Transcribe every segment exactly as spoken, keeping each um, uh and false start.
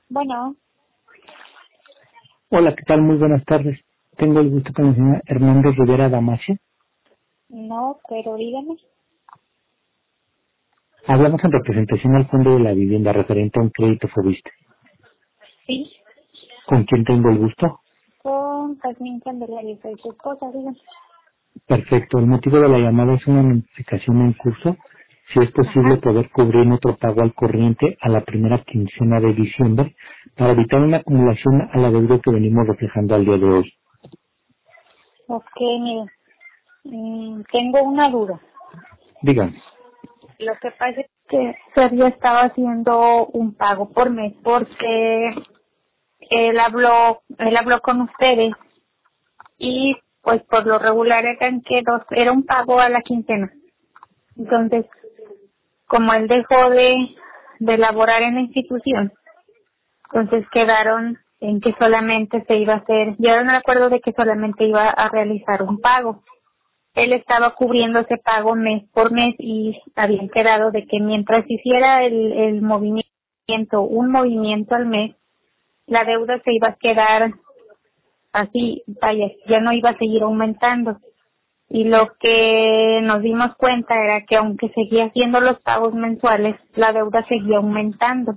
Bueno, Hola, ¿qué tal? Muy buenas tardes. Tengo el gusto con la señora Hernández Rivera Damasio. no, pero dígame. Hablamos en representación al Fondo de la Vivienda referente a un crédito Fobiste. Sí, ¿Con quién tengo el gusto? con Jazmín Candelaria, soy su esposa, dígame. Perfecto. El motivo de la llamada es una notificación en curso. Si es posible Ajá, poder cubrir otro pago al corriente a la primera quincena de diciembre para evitar una acumulación a la deuda que venimos reflejando al día de hoy. ok, mire, mm, tengo una duda. Díganme. Lo que pasa es que Sergio estaba haciendo un pago por mes porque él habló, él habló con ustedes y pues por lo regular eran que dos, era un pago a la quincena. Entonces, como él dejó de, de laborar en la institución, entonces quedaron en que solamente se iba a hacer, yo no me acuerdo de que solamente iba a realizar un pago. Él estaba cubriendo ese pago mes por mes y habían quedado de que mientras hiciera el, el movimiento, un movimiento al mes, la deuda se iba a quedar así, vaya, ya no iba a seguir aumentando. Y lo que nos dimos cuenta era que aunque seguía haciendo los pagos mensuales, la deuda seguía aumentando.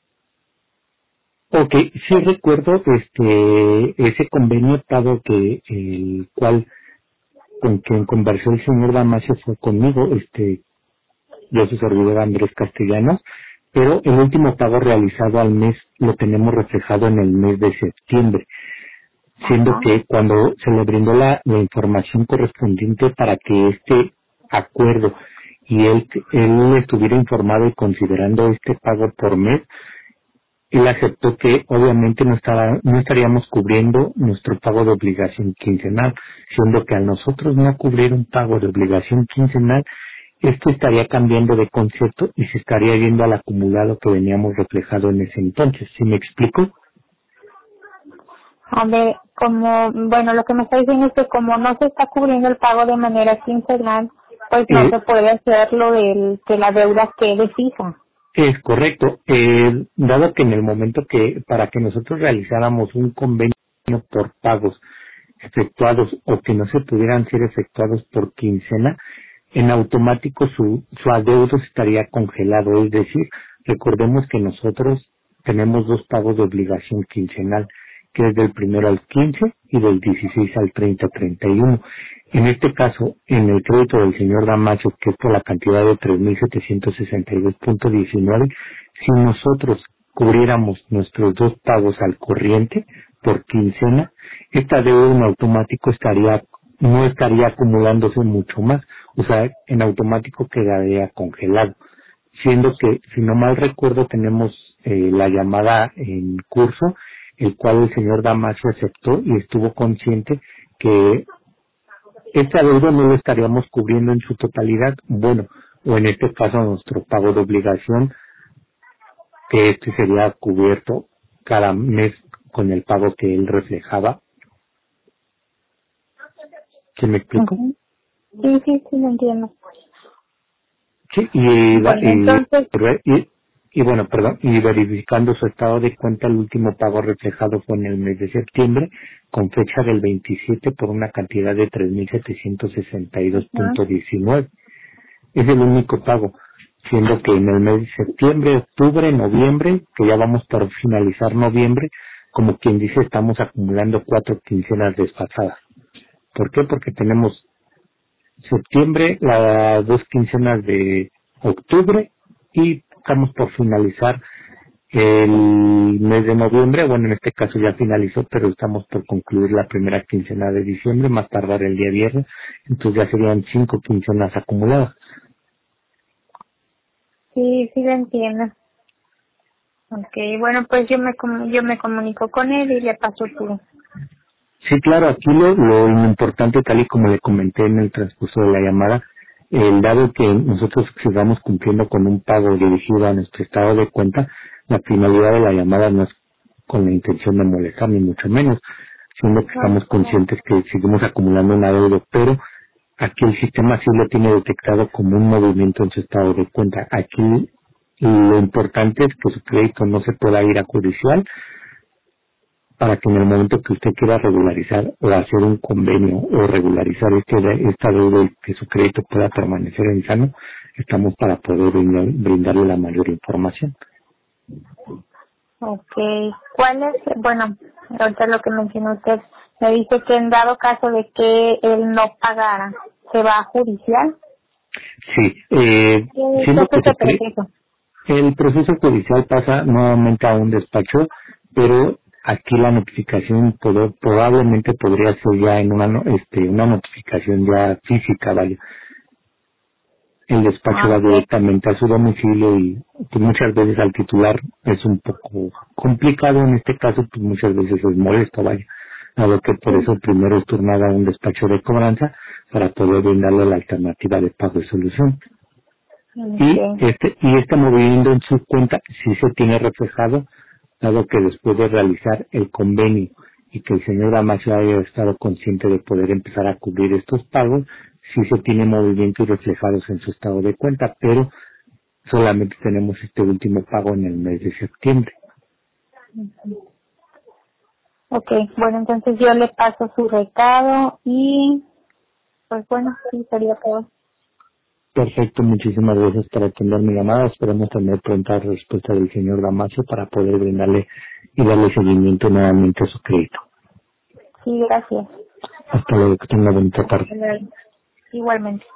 Ok, sí recuerdo este ese convenio pago que el cual con quien conversó el señor Damasio fue conmigo, este, yo su servidor Andrés Castellanos, pero el último pago realizado al mes lo tenemos reflejado en el mes de septiembre, siendo Ajá. que cuando se le brindó la, la información correspondiente para que este acuerdo y él, él estuviera informado y considerando este pago por mes, él aceptó que obviamente no estaba, no estaríamos cubriendo nuestro pago de obligación quincenal, siendo que al nosotros no cubrir un pago de obligación quincenal, esto estaría cambiando de concepto y se estaría yendo al acumulado que veníamos reflejado en ese entonces. ¿Sí me explico? A ver, como, bueno, lo que me está diciendo es que como no se está cubriendo el pago de manera quincenal, pues no Eh, se puede hacer lo del, que la deuda quede fija. es correcto. Eh, dado que en el momento que para que nosotros realizáramos un convenio por pagos efectuados o que no se pudieran ser efectuados por quincena, en automático su, su adeudo estaría congelado. Es decir, recordemos que nosotros tenemos dos pagos de obligación quincenal, que es del primero al quince y del dieciséis al treinta treinta y uno. En este caso, en el crédito del señor Damasio, que es por la cantidad de tres mil setecientos sesenta y dos punto diecinueve, si nosotros cubriéramos nuestros dos pagos al corriente por quincena, esta deuda en automático estaría no estaría acumulándose mucho más, o sea, en automático quedaría congelado, siendo que, si no mal recuerdo, tenemos eh, la llamada en curso, el cual el señor Damasio aceptó y estuvo consciente que esta deuda no lo estaríamos cubriendo en su totalidad, bueno, o en este caso nuestro pago de obligación, que este sería cubierto cada mes con el pago que él reflejaba. ¿Sí me explico? Ujú. Sí, sí, sí, lo entiendo. Sí, y, va- Bueno, y, entonces, y, y bueno, perdón, y verificando su estado de cuenta, el último pago reflejado fue en el mes de septiembre, con fecha del veintisiete por una cantidad de tres mil setecientos sesenta y dos ajá, punto diecinueve. Es el único pago, siendo que en el mes de septiembre, octubre, noviembre, que ya vamos por finalizar noviembre, como quien dice, estamos acumulando cuatro quincenas desfasadas. ¿Por qué? Porque tenemos septiembre, las dos quincenas de octubre y estamos por finalizar el mes de noviembre. Bueno, en este caso ya finalizó, pero estamos por concluir la primera quincena de diciembre, más tardar el día viernes, entonces ya serían cinco quincenas acumuladas. sí, sí lo entiendo. Okay, bueno, pues yo me comu- yo me comunico con él y le paso tu. Sí, claro, aquí lo, lo importante, tal y como le comenté en el transcurso de la llamada, el dado que nosotros sigamos cumpliendo con un pago dirigido a nuestro estado de cuenta, la finalidad de la llamada no es con la intención de molestar, ni mucho menos, siendo que No, estamos conscientes que seguimos acumulando una deuda, pero aquí el sistema sí lo tiene detectado como un movimiento en su estado de cuenta. Aquí Lo importante es que su crédito no se pueda ir a judicial, para que en el momento que usted quiera regularizar o hacer un convenio o regularizar este, esta deuda y que su crédito pueda permanecer en sano, estamos para poder brindar, brindarle la mayor información. Okay. ¿Cuál es, bueno, ahorita lo que mencionó usted, me dice que en dado caso de que él no pagara, ¿se va a judicial? Sí, eh, ¿Qué siendo que es se el cree, proceso? el proceso judicial pasa nuevamente a un despacho, pero aquí la notificación todo, probablemente podría ser ya en una no- este una notificación ya física, vaya. El despacho Ah, va ok. directamente a su domicilio y pues, muchas veces al titular es un poco complicado, en este caso pues muchas veces es molesto, vaya. Dado que por Sí. eso primero es turnada a un despacho de cobranza para poder brindarle la alternativa de pago y solución. Y Okay. este y este movimiento en su cuenta sí se tiene reflejado, dado que después de realizar el convenio y que el señor Damasio haya estado consciente de poder empezar a cubrir estos pagos, sí se tiene movimientos reflejados en su estado de cuenta, pero solamente tenemos este último pago en el mes de septiembre. Okay, bueno, entonces yo le paso su recado y, pues bueno, sí, sería todo. Perfecto, muchísimas gracias por atender mi llamada. Esperamos tener pronta respuesta del señor Damasio para poder brindarle y darle seguimiento nuevamente a su crédito. Sí, gracias. Hasta luego, que tenga bonita tarde. Igualmente.